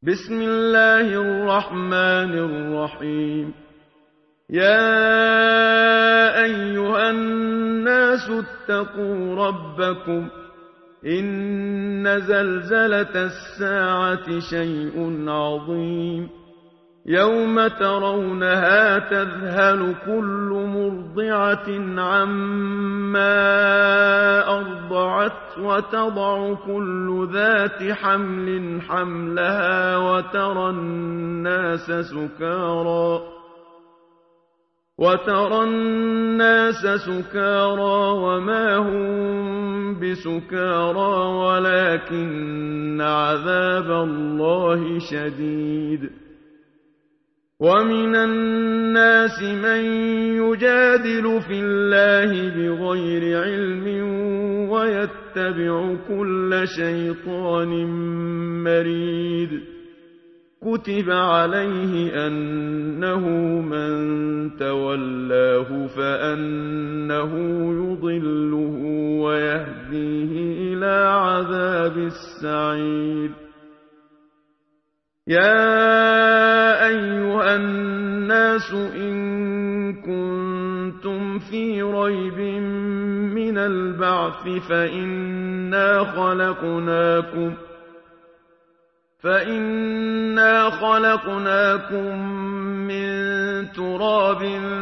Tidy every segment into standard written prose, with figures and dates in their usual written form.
بسم الله الرحمن الرحيم. يا أيها الناس اتقوا ربكم إن زلزلة الساعة شيء عظيم يوم ترونها تذهل كل مرضعة عما أرضعت وتضع كل ذات حمل حملها وترى الناس سكارى وما هم بسكارى ولكن عذاب الله شديد. ومن الناس من يجادل في الله بغير علم ويتبع كل شيطان مريد. كتب عليه أنه من تولاه فأنه يضله ويهديه إلى عذاب السعير. يا أيها الناس إن كنتم في ريب من البعث فإنا خلقناكم من تراب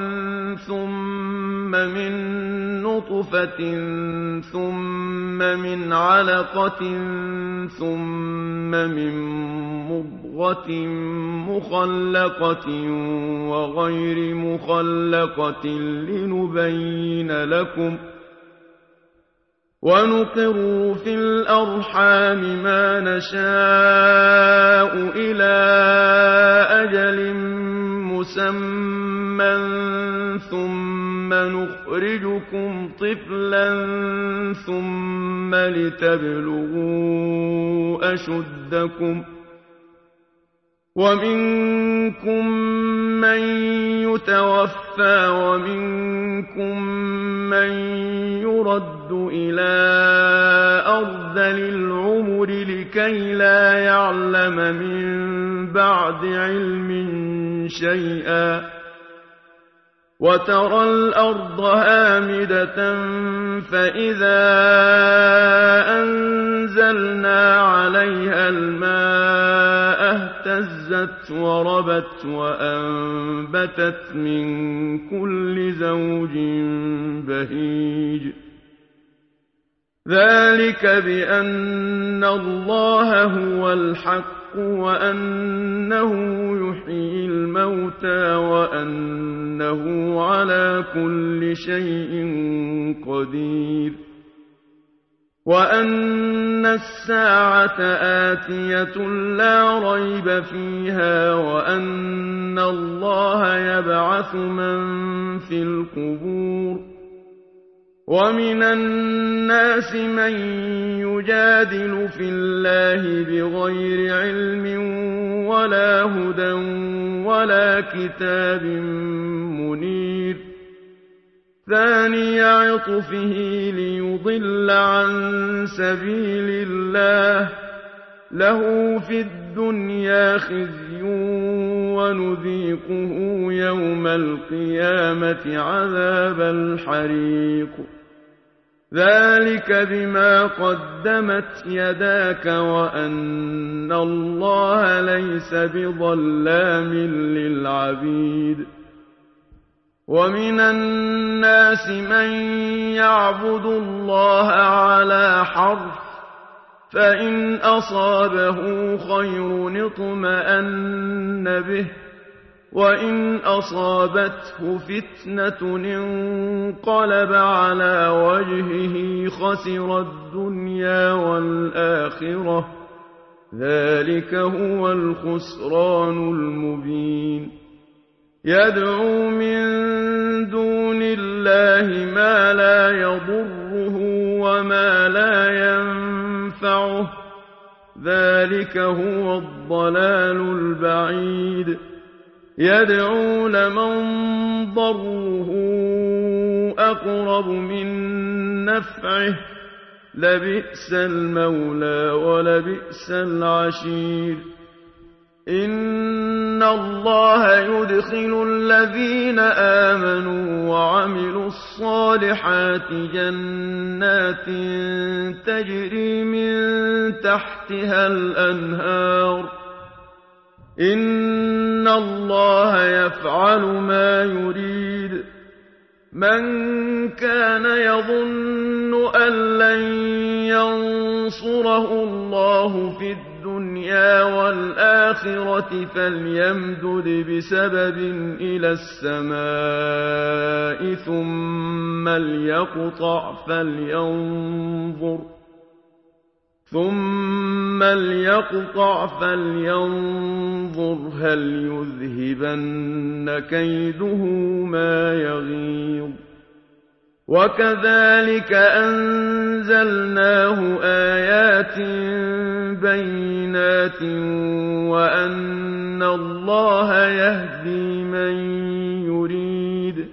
ثم من نطفة ثم من علقة ثم من مضغة مخلقة وغير مخلقة لنبين لكم ونقر في الأرحام ما نشاء إلى أجل مسمى ثم نخرجكم طفلا ثم لتبلغوا أشدكم ومنكم من يتوفى ومنكم من يرد إلى أرذل العمر لكي لا يعلم من بعد علم شيئا. وترى الأرض هامدة فإذا أنزلنا عليها الماء اهتزت وربت وأنبتت من كل زوج بهيج. ذلك بأن الله هو الحق وأنه يحيي الموتى وأنه على كل شيء قدير. وأن الساعة آتية لا ريب فيها وأن الله يبعث من في القبور. ومن الناس من يجادل في الله بغير علم ولا هدى ولا كتاب منير. ثاني عطفه ليضل عن سبيل الله له في الدنيا خزي ونذيقه يوم القيامة عذاب الحريق. ذلك بما قدمت يداك وأن الله ليس بظلام للعبيد. ومن الناس من يعبد الله على حرف فإن أصابه خير اطمأن به وإن أصابته فتنة انقلب على وجهه خسر الدنيا والآخرة. ذلك هو الخسران المبين. يدعو من دون الله ما لا يضره وما لا ينفعه. ذلك هو الضلال البعيد. يدعو لمن ضره أقرب من نفعه لبئس المولى ولبئس العشير. إِنَّ اللَّهَ يُدْخِلُ الَّذِينَ آمَنُوا وَعَمِلُوا الصَّالِحَاتِ جَنَّاتٍ تَجْرِي مِن تَحْتِهَا الْأَنْهَارُ ۚ إِنَّ اللَّهَ يَفْعَلُ مَا يُرِيدُ مَن كَانَ يَظُنُّ أَن لَّن يَنصُرَهُ اللَّهُ فِي الدُّنْيَا وَالْآخِرَةِ فَلْيَمْدُدْ بِسَبَبٍ إِلَى السَّمَاءِ ثُمَّ لْيَقْطَعْ فَلْيَنظُرْ هَلْ يُذْهِبَنَّ كَيْدُهُ مَا يَغِيظُ وَكَذَٰلِكَ أَنزَلْنَاهُ آيَاتٍ بَيِّنَاتٍ وَأَنَّ اللَّهَ يَهْدِي مَن يُرِيدُ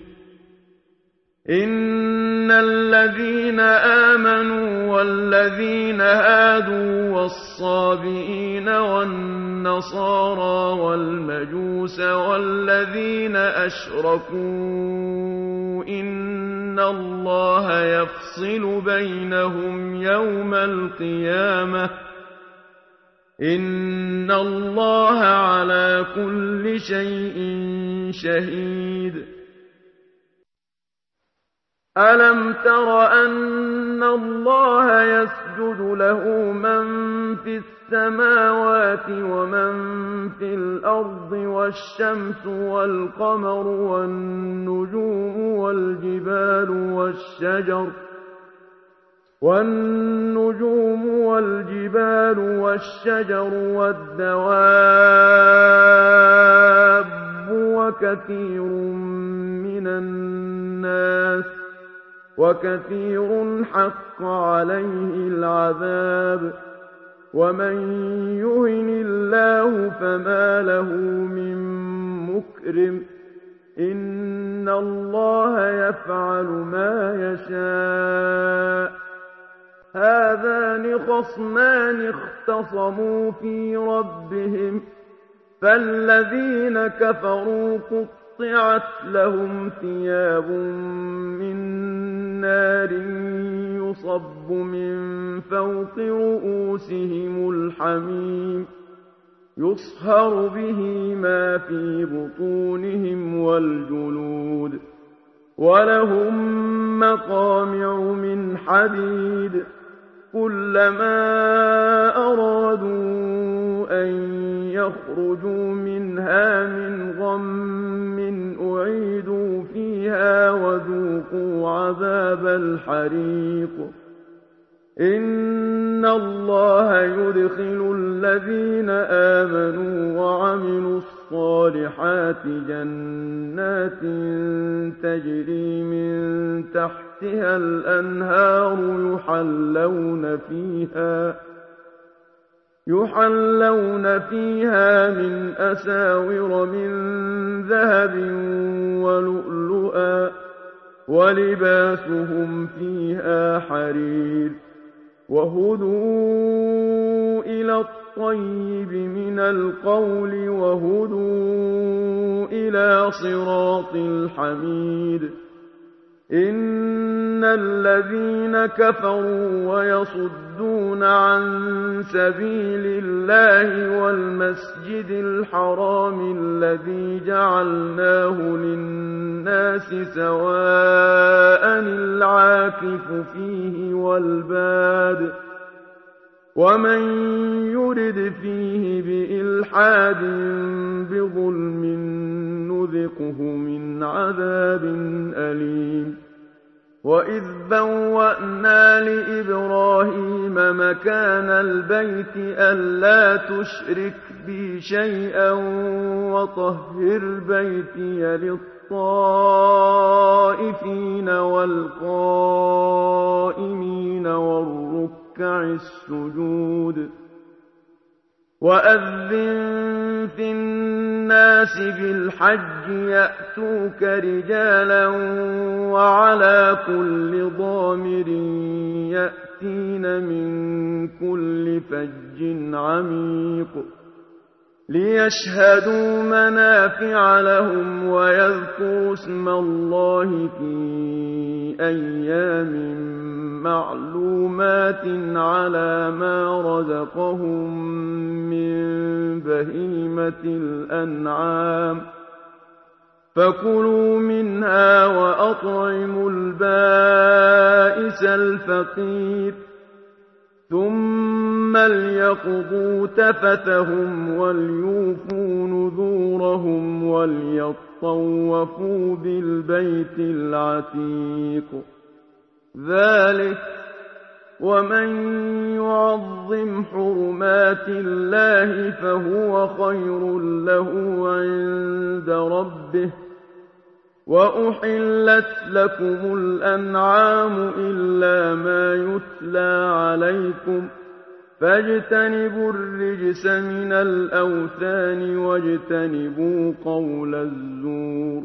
إِنَّ الَّذِينَ آمَنُوا وَالَّذِينَ هَادُوا وَالصَّابِئِينَ وَالنَّصَارَىٰ وَالْمَجُوسَ وَالَّذِينَ أَشْرَكُوا إِنَّ اللَّهَ يَفْصِلُ بَيْنَهُمْ يَوْمَ الْقِيَامَةِ ۚ إِنَّ اللَّهَ عَلَىٰ كُلِّ شَيْءٍ شَهِيدٌ أَلَمْ تَرَ أَنَّ اللَّهَ يَسْجُدُ لَهُ مَن فِي السَّمَاوَاتِ وَمَن فِي الْأَرْضِ وَالشَّمْسُ وَالْقَمَرُ وَالنُّجُومُ وَالشَّجَرُ وَالدَّوَابُّ وَكَثِيرٌ حَقَّ عَلَيْهِ الْعَذَابُ وَمَن يُهِنِ اللَّهُ فَمَا لَهُ مِن مُّكْرِمٍ إِنَّ اللَّهَ يَفْعَلُ مَا يَشَاءُ هَٰذَانِ خَصْمَانِ اخْتَصَمُوا فِي رَبِّهِمْ فَالَّذِينَ كَفَرُوا قُطِّعَتْ لَهُمْ ثِيَابٌ مِّن نَّارٍ يُصَبُّ مِن فَوْقِ رُءُوسِهِمُ الْحَمِيمُ يُصْهَرُ بِهِ مَا فِي بُطُونِهِمْ وَالْجُلُودُ وَلَهُم مَّقَامِعُ مِنْ حَدِيدٍ كُلَّمَا أَرَادُوا أَن يَخْرُجُوا مِنْهَا مِنْ غَمٍّ أُعِيدُوا فِيهَا وَذُوقُوا عَذَابَ الْحَرِيقِ إِنَّ اللَّهَ يُدْخِلُ الَّذِينَ آمَنُوا وَعَمِلُوا الصَّالِحَاتِ جَنَّاتٍ تَجْرِي مِن تَحْتِهَا الْأَنْهَارُ يُحَلَّوْنَ فِيهَا مِنْ أَسَاوِرَ مِن ذَهَبٍ وَلُؤْلُؤًا وَلِبَاسُهُمْ فِيهَا حَرِيرٌ وَهُدُوا إِلَى الطَّيِّبِ مِنَ الْقَوْلِ وَهُدُوا إِلَىٰ صِرَاطِ الْحَمِيدِ إِنَّ الَّذِينَ كَفَرُوا وَيَصُدُّونَ عَن سَبِيلِ اللَّهِ وَالْمَسْجِدِ الْحَرَامِ الَّذِي جَعَلْنَاهُ لِلنَّاسِ سَوَاءً الْعَاكِفُ فِيهِ وَالْبَادِ وَمَن يُرِدْ فِيهِ بِإِلْحَادٍ بِظُلْمٍ نُّذِقْهُ مِنْ عَذَابٍ أَلِيمٍ وَإِذْ بَوَّأْنَا لِإِبْرَاهِيمَ مَكَانَ الْبَيْتِ أَلَّا تُشْرِكْ بِي شَيْئًا وَطَهِّرْ بَيْتِيَ لِلطَّائِفِينَ وَالْقَائِمِينَ وَالرُّكَّعِ السُّجُودِ وَأَذِّن فِي النَّاسِ بِالْحَجِّ يَأْتُوكَ رِجَالًا وَعَلَىٰ كُلِّ ضَامِرٍ يَأْتِينَ مِن كُلِّ فَجٍّ عَمِيقٍ ليشهدوا منافع لهم ويذكروا اسم الله في أيام معلومات على ما رزقهم من بهيمة الأنعام فكلوا منها وأطعموا البائس الفقير ثم ليقضوا تفثهم وليوفوا نذورهم وليطوفوا بالبيت العتيق ذلك ومن يعظم حرمات الله فهو خير له عند ربه وأحلت لكم الأنعام إلا ما يتلى عليكم فاجتنبوا الرجس من الأوثان واجتنبوا قول الزور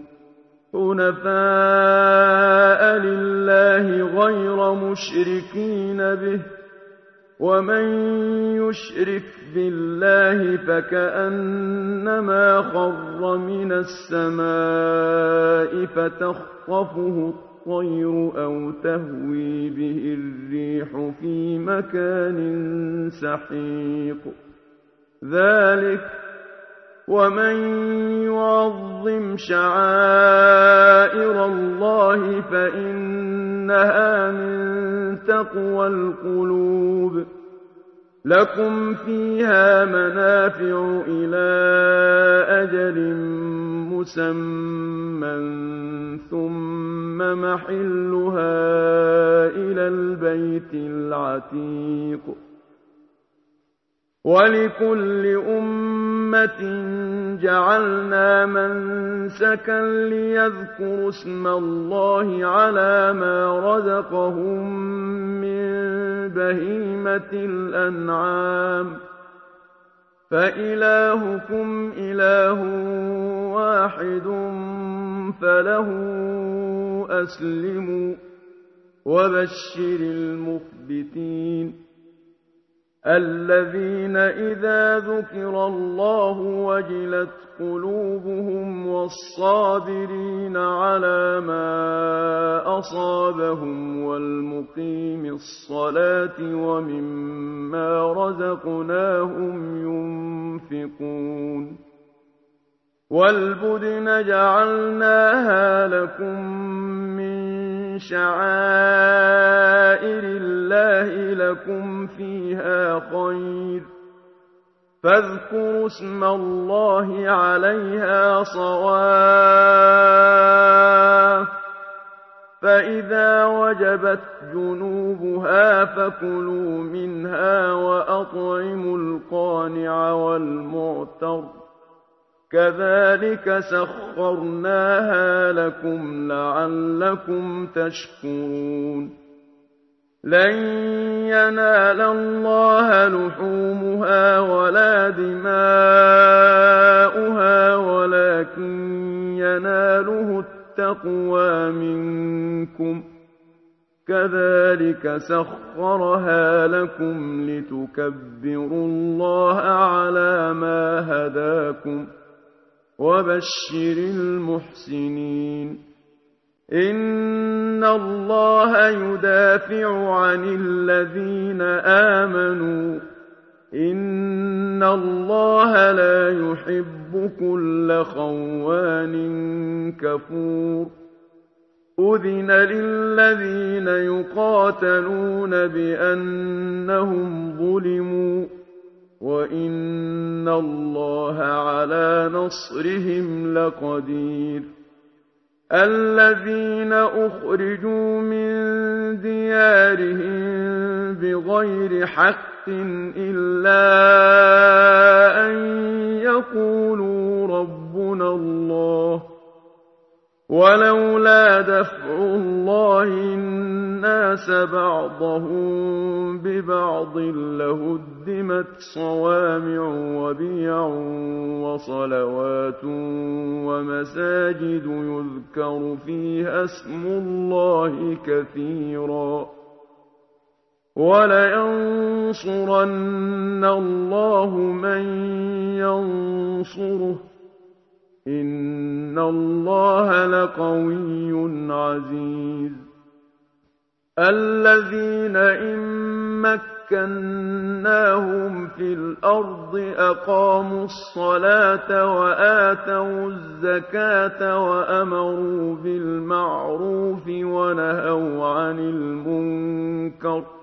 حنفاء لله غير مشركين به ومن يشرك بالله فكأنما خر من السماء فتخطفه الطير أو تهوي به الريح في مكان سحيق ذلك ومن يعظم شعائر الله فإنها من تقوى القلوب لكم فيها منافع إلى أجل مسمى ثم محلها إلى البيت العتيق ولكل أمة جعلنا منسكا ليذكروا اسم الله على ما رزقهم من بهيمة الأنعام فإلهكم إله واحد فله أسلموا وبشر المخبتين الذين إذا ذكر الله وجلت قلوبهم والصابرين على ما أصابهم والمقيم الصلاة ومما رزقناهم ينفقون والبدن جعلناها لكم من شعائر الله لكم فيها خير فاذكروا اسم الله عليها صواف فإذا وجبت جنوبها فكلوا منها وأطعموا القانع والمعتر كذلك سخرناها لكم لعلكم تشكرون لن ينال الله لحومها ولا دماؤها ولكن يناله التقوى منكم كذلك سخرها لكم لتكبروا الله على ما هداكم وبشر المحسنين إن الله يدافع عن الذين آمنوا إن الله لا يحب كل خوان كفور أذن للذين يقاتلون بأنهم ظلموا وإن الله على نصرهم لقدير الذين أخرجوا من ديارهم بغير حق إلا أن يقولوا ربنا الله ولولا دفع الله الناس بعضهم ببعض لهدمت صوامع وبيع وصلوات ومساجد يذكر فيها اسم الله كثيرا وَلَيَنصُرَنَّ اللَّهُ مَن يَنصُرُهُ ۗ إِنَّ اللَّهَ لَقَوِيٌّ عَزِيزٌ الَّذِينَ إِن مَّكَّنَّاهُمْ فِي الْأَرْضِ أَقَامُوا الصَّلَاةَ وَآتَوُا الزَّكَاةَ وَأَمَرُوا بِالْمَعْرُوفِ وَنَهَوْا عَنِ الْمُنكَرِ ۗ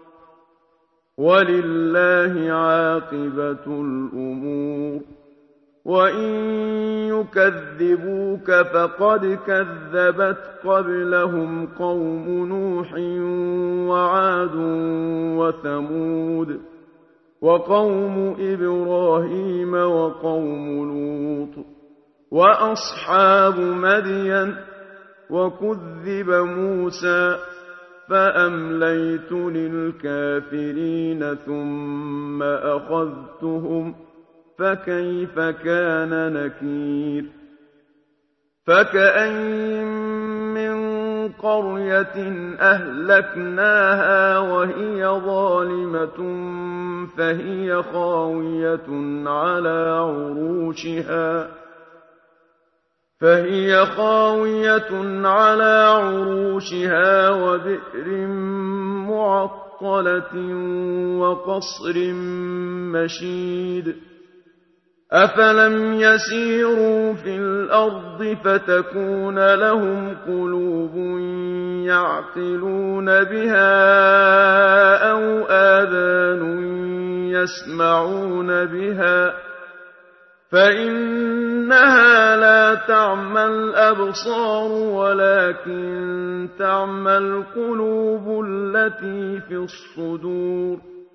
وَلِلَّهِ عَاقِبَةُ الْأُمُورِ وَإِن يُكَذِّبُوكَ فَقَدْ كَذَّبَتْ قَبْلَهُمْ قَوْمُ نُوحٍ وَعَادٌ وَثَمُودُ وَقَوْمُ إِبْرَاهِيمَ وَقَوْمُ لُوطٍ وَأَصْحَابُ مَدْيَنَ وَكُذِّبَ مُوسَىٰ فَأَمْلَيْتُ لِلْكَافِرِينَ ثُمَّ أَخَذْتُهُمْ فَكَيْفَ كَانَ نَكِيرِ فَكَأَيِّن مِّن قَرْيَةٍ أَهْلَكْنَاهَا وَهِيَ ظَالِمَةٌ فَهِيَ خَاوِيَةٌ عَلَىٰ عُرُوشِهَا وَبِئْرٍ مُّعَطَّلَةٍ وَقَصْرٍ مَّشِيدٍ أَفَلَمْ يَسِيرُوا فِي الْأَرْضِ فَتَكُونَ لَهُمْ قُلُوبٌ يَعْقِلُونَ بِهَا أَوْ آذَانٌ يَسْمَعُونَ بِهَا ۖ فَإِنَّهَا لَا تَعْمَى الْأَبْصَارُ وَلَٰكِن تَعْمَى الْقُلُوبُ الَّتِي فِي الصُّدُورِ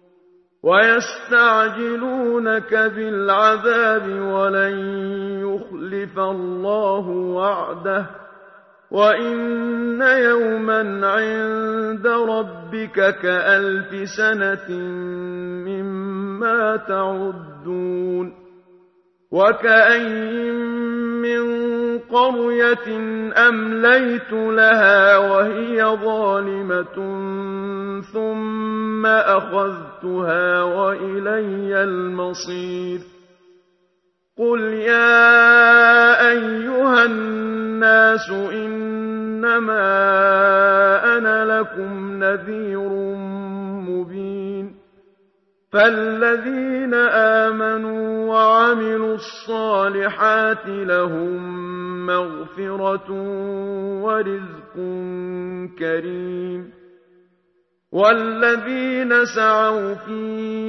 وَيَسْتَعْجِلُونَكَ بِالْعَذَابِ وَلَن يُخْلِفَ اللَّهُ وَعْدَهُ ۚ وَإِنَّ يَوْمًا عِندَ رَبِّكَ كَأَلْفِ سَنَةٍ مِّمَّا تَعُدُّونَ وَكَأَيِّن مِّن قَرْيَةٍ أَمْلَيْتُ لَهَا وَهِيَ ظَالِمَةٌ ثُمَّ أَخَذْتُهَا وَإِلَيَّ الْمَصِيرُ قُلْ يَا أَيُّهَا النَّاسُ إِنَّمَا أَنَا لَكُمْ نَذِيرٌ مُّبِينٌ فَالَّذِينَ آمَنُوا وَعَمِلُوا الصَّالِحَاتِ لَهُم مَّغْفِرَةٌ وَرِزْقٌ كَرِيمٌ وَالَّذِينَ سَعَوْا فِي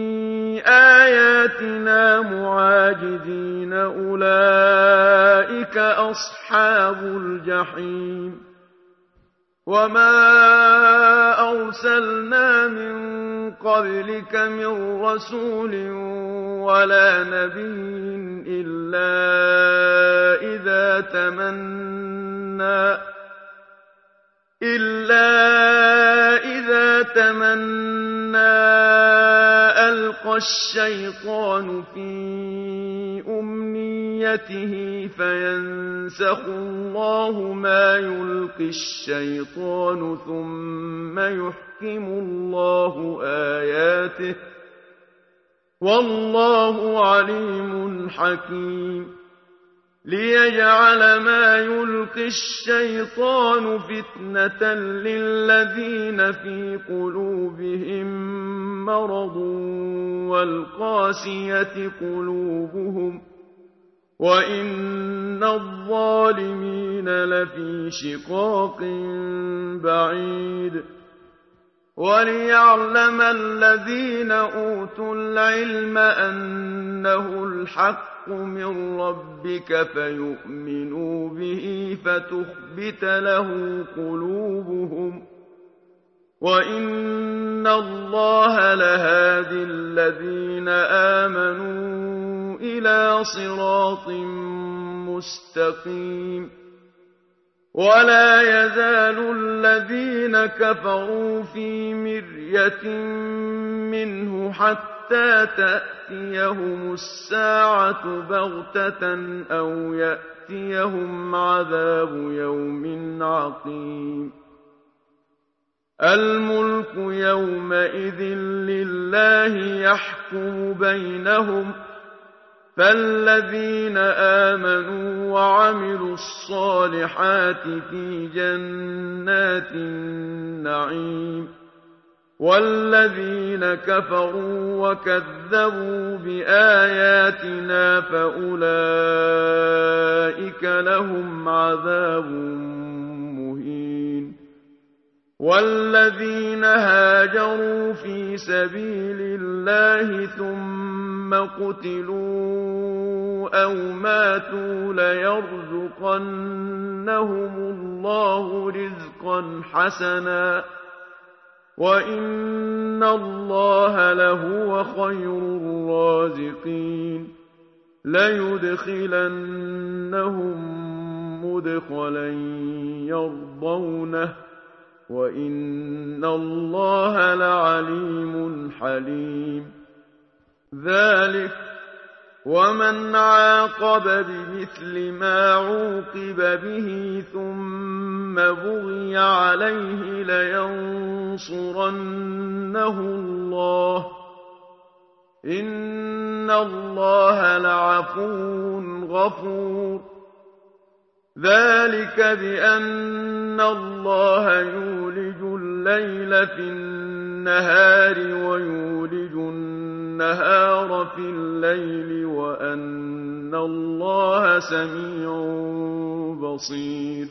آيَاتِنَا مُعَاجِزِينَ أُولَٰئِكَ أَصْحَابُ الْجَحِيمِ وَمَا أَرْسَلْنَا مِن قَبْلِكَ مِن رَّسُولٍ وَلَا نَبِيٍّ إِلَّا إِذَا تَمَنَّىٰ أَلْقَى الشَّيْطَانُ فِي أُمْنِيَّتِهِ فَيَنسَخُ اللَّهُ مَا يُلْقِي الشَّيْطَانُ ثُمَّ يُحْكِمُ اللَّهُ آيَاتِهِ ۗ وَاللَّهُ عَلِيمٌ حَكِيمٌ لِيَجْعَلَ مَا يُلْقِي الشَّيْطَانُ فِتْنَةً لِّلَّذِينَ فِي قُلُوبِهِم مَّرَضٌ وَالْقَاسِيَةِ قُلُوبُهُمْ ۗ وَإِنَّ الظَّالِمِينَ لَفِي شِقَاقٍ بَعِيدٍ وَلِيَعْلَمَ الَّذِينَ أُوتُوا الْعِلْمَ أَنَّهُ الْحَقُّ مِن رَّبِّكَ فَيُؤْمِنُوا بِهِ فَتُخْبِتَ لَهُ قُلُوبُهُمْ ۗ وَإِنَّ اللَّهَ لَهَادِ الَّذِينَ آمَنُوا إِلَىٰ صِرَاطٍ مُّسْتَقِيمٍ وَلَا يَزَالُ الَّذِينَ كَفَرُوا فِي مِرْيَةٍ مِّنْهُ حَتَّىٰ تَأْتِيَهُمُ السَّاعَةُ بَغْتَةً أَوْ يَأْتِيَهُمْ عَذَابُ يَوْمٍ عَقِيمٍ الملك يومئذ لله يحكم بينهم فالذين آمنوا وعملوا الصالحات في جنات النعيم والذين كفروا وكذبوا بآياتنا فأولئك لهم عذاب مهين والذين هاجروا في سبيل الله ثم قتلوا أو ماتوا ليرزقنهم الله رزقا حسنا وإن الله لهو خير الرازقين ليدخلنهم مدخلا يرضونه وإن الله لعليم حليم ذلك ومن عاقب بمثل ما عوقب به ثم بغي عليه لينصرنه الله إن الله لعفو غفور ذلك بأن الله يولج الليل في النهار ويولج النهار في الليل وأن الله سميع بصير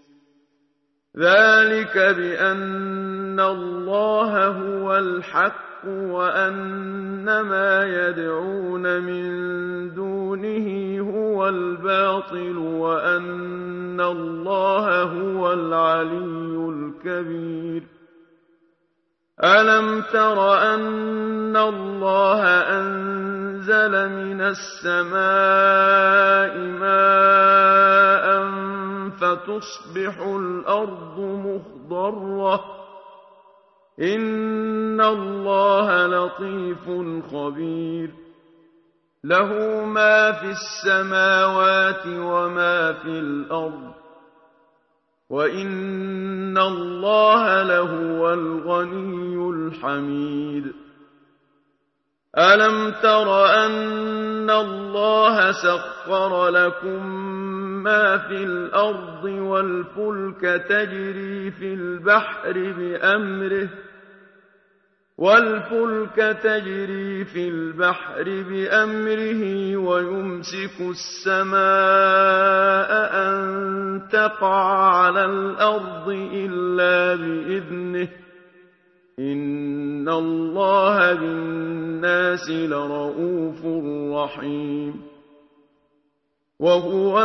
ذلك بأن الله هو الحق وأن ما يدعون من دونه هو الباطل وأن الله هو العلي الكبير ألم تر أن الله أنزل من السماء ماء فتصبح الأرض مخضرة إن الله لطيف خبير له ما في السماوات وما في الأرض وإن الله لهو الغني الحميد ألم تر أن الله سخر لكم ما في الأرض والفلك تجري في البحر بأمره ويمسك السماء أن تقع على الأرض إلا بإذنه إن الله بالناس لرءوف رحيم وهو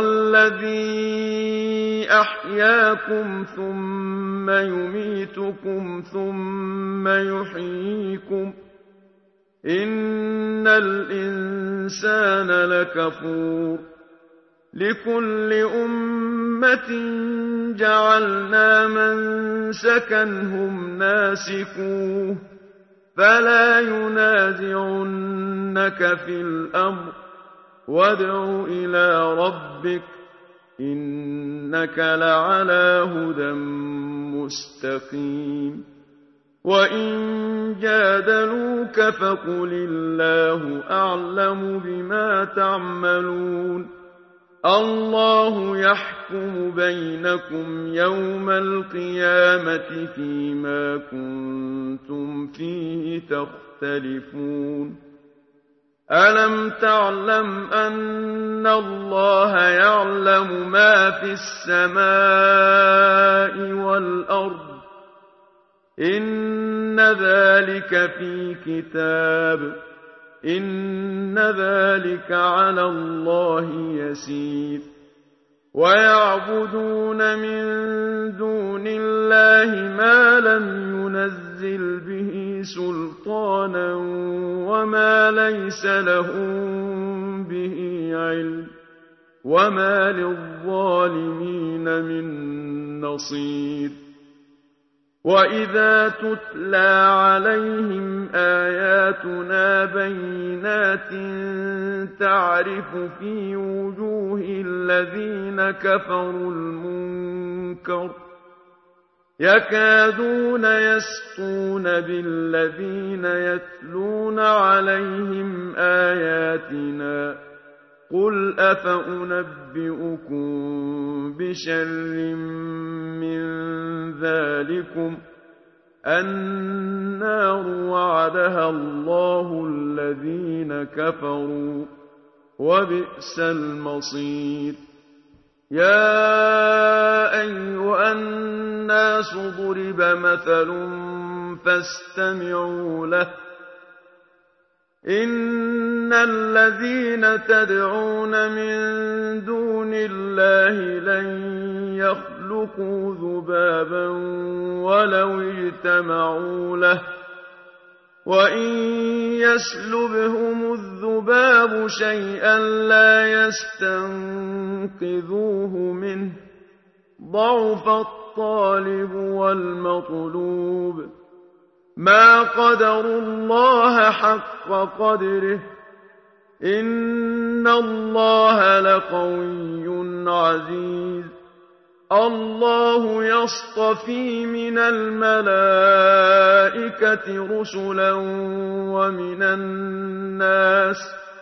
الذي أحياكم ثم يميتكم ثم يحييكم إن الإنسان لكفور لكل أمة جعلنا منسكا هم ناسكوه فلا ينازعنك في الأمر وادع إلى ربك إنك لعلى هدى مستقيم وإن جادلوك فقل الله أعلم بما تعملون الله يحكم بينكم يوم القيامة فيما كنتم فيه تختلفون ألم تعلم أن الله يعلم ما في السماء والأرض إن ذلك في كتاب إن ذلك على الله يسير ويعبدون من دون الله ما لم ينزل به سلطانا وما ليس لهم به علم وما للظالمين من نصير وإذا تتلى عليهم آياتنا بينات تعرف في وجوه الذين كفروا المنكر يكادون يسطون بالذين يتلون عليهم آياتنا قل أفأنبئكم بشر من ذلكم النار وعدها الله الذين كفروا وبئس المصير يا أيها الناس ضرب مثل فاستمعوا له إن الذين تدعون من دون الله لن يخلقوا ذبابا ولو اجتمعوا له وإن يسلبهم الذباب شيئا لا يستنقذوه منه ضعف الطالب والمطلوب ما قدروا الله حق قدره إن الله لقوي عزيز الله يصطفي من الملائكة رسلا ومن الناس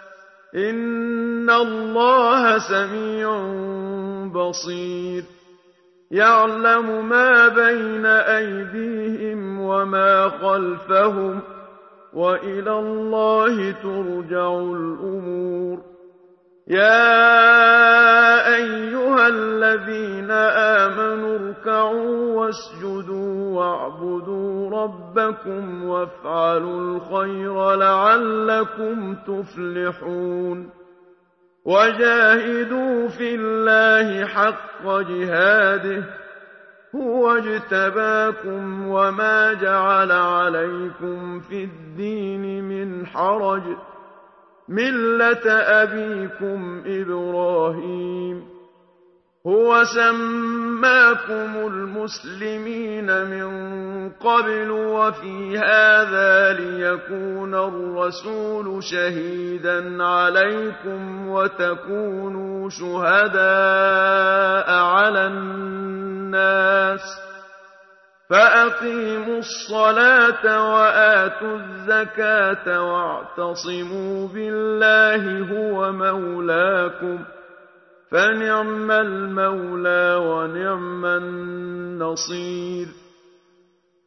إن الله سميع بصير يعلم ما بين أيديهم وما خلفهم وإلى الله ترجع الأمور يا أيها الذين آمنوا اركعوا واسجدوا واعبدوا ربكم وافعلوا الخير لعلكم تفلحون وجاهدوا في الله حق جهاده هو اجتباكم وما جعل عليكم في الدين من حرج ملة أبيكم إبراهيم هو سماكم المسلمين من قبل وفي هذا ليكون الرسول شهيدا عليكم وتكونوا شهداء على الناس فأقيموا الصلاة وآتوا الزكاة واعتصموا بالله هو مولاكم فنعم المولى ونعم النصير